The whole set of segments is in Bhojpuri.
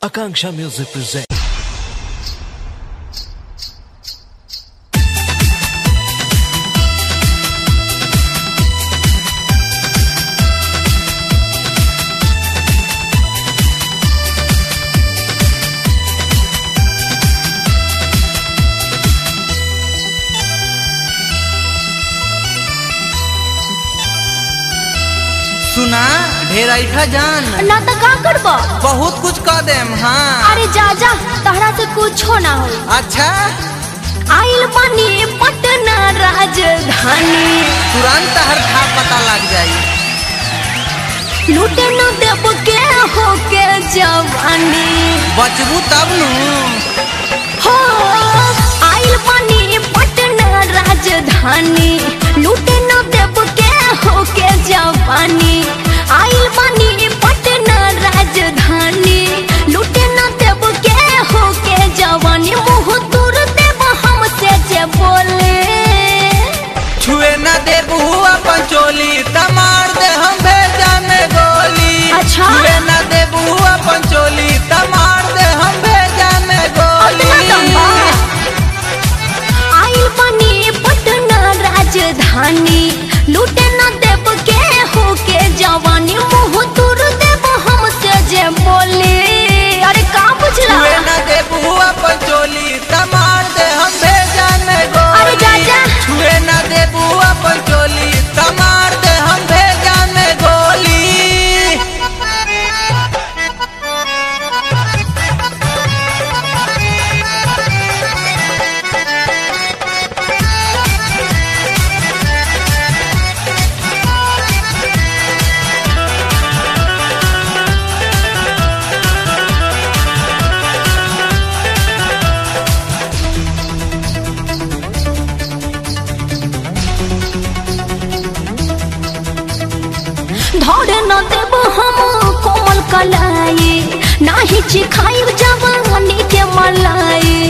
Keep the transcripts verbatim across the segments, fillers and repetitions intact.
Akanksha Music presents. सुना ढेर ऐठा जान ना तो का करबो बहुत कुछ कह देम। हाँ अरे जा जा तहरा से कुछ ना हो। अच्छा आइल बनी पटना राजधानी तुरंत हर था पता लग जाई। लूटे न देव के हो के जवानी बचबू तब नु हो। आइल बनी पटना राजधानी लूटे न देव के हो के जवानी। आइल बनी पटना राजधानी लूटे न देव के हो के जवानी। मुँह दूर देव हमसे जे बोले छुए न देबू अपन चोली तमार दे हम भेजा में गोली। अच्छा छुए न देबू अपन चोली तमार दे हम भेजा में गोली। आइल बनी पटना राजधानी लूटे न देव के हो के जवानी। मुँह दूर देव हमसे जे बोले अरे का बुझला। छुए न देबू अपन चोली तमार दे हम भेजा में गोली। अरे जा जा छुए न देबू अपन चोली तमार दे हम भेजा में गोली। धरे न देव हम कोमल कलाई नाही चिखाई जवानी के मलाई।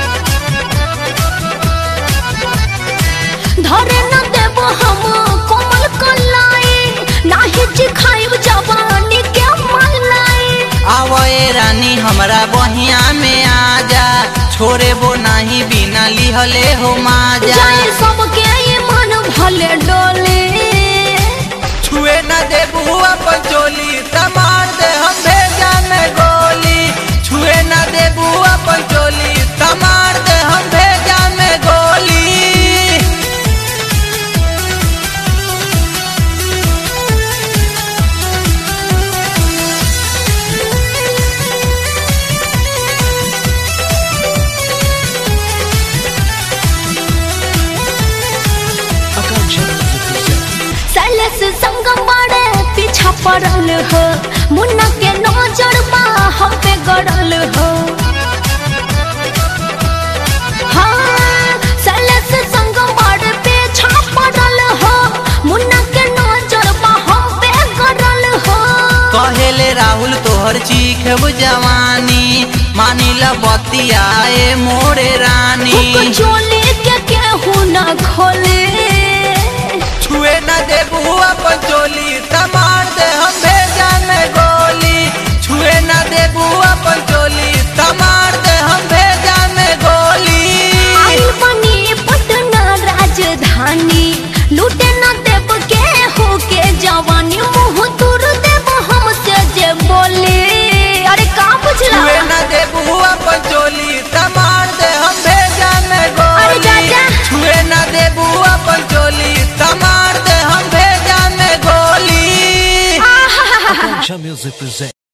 धरे न देव हम कोमल कलाई नाही चिखाई जवानी के मलाई। आवे रानी हमरा बहिया में आजा छोरे वो नहीं बिना लिहले हो माजा। जाए सबके ये मन भले डोले छुए न देबू अपन चोली तमार दे हम भेजा में गोली। छुए न देबू अपन चोली तमार दे हम भेजा में गोली। Akanksha Music presents. सैलेस संगम बड़े पीछा पड़ल हो। मुन्ना के नजर बा हम पे गड़ल हो। हाँ सैलेस संगम बड़े पीछा पड़ल हो। मुन्ना के नजर बा हम पे गड़ल हो। कहेले राहुल तोहर चीखब जवानी मानी ल बतियाए मोरे रानी। हुक चोली के केहू न खोले छुए न देबू अपन चोली तमार दे हम भेजा में गोली। छुए न देबू अपन चोली तमार दे हम भेजा में गोली। आइल बनी पटना राजधानी लूटे न देव के हो के जवानी। मुँह दूर देव हमसे जे बोले अरे का बुझला। छुए न देबू अपन चोली तमार दे हम भेजा में अरे जा गोली। जा छुए न देबू अपन चोली तमार दे हम भेजा में गोली। आहा Akanksha Music presents.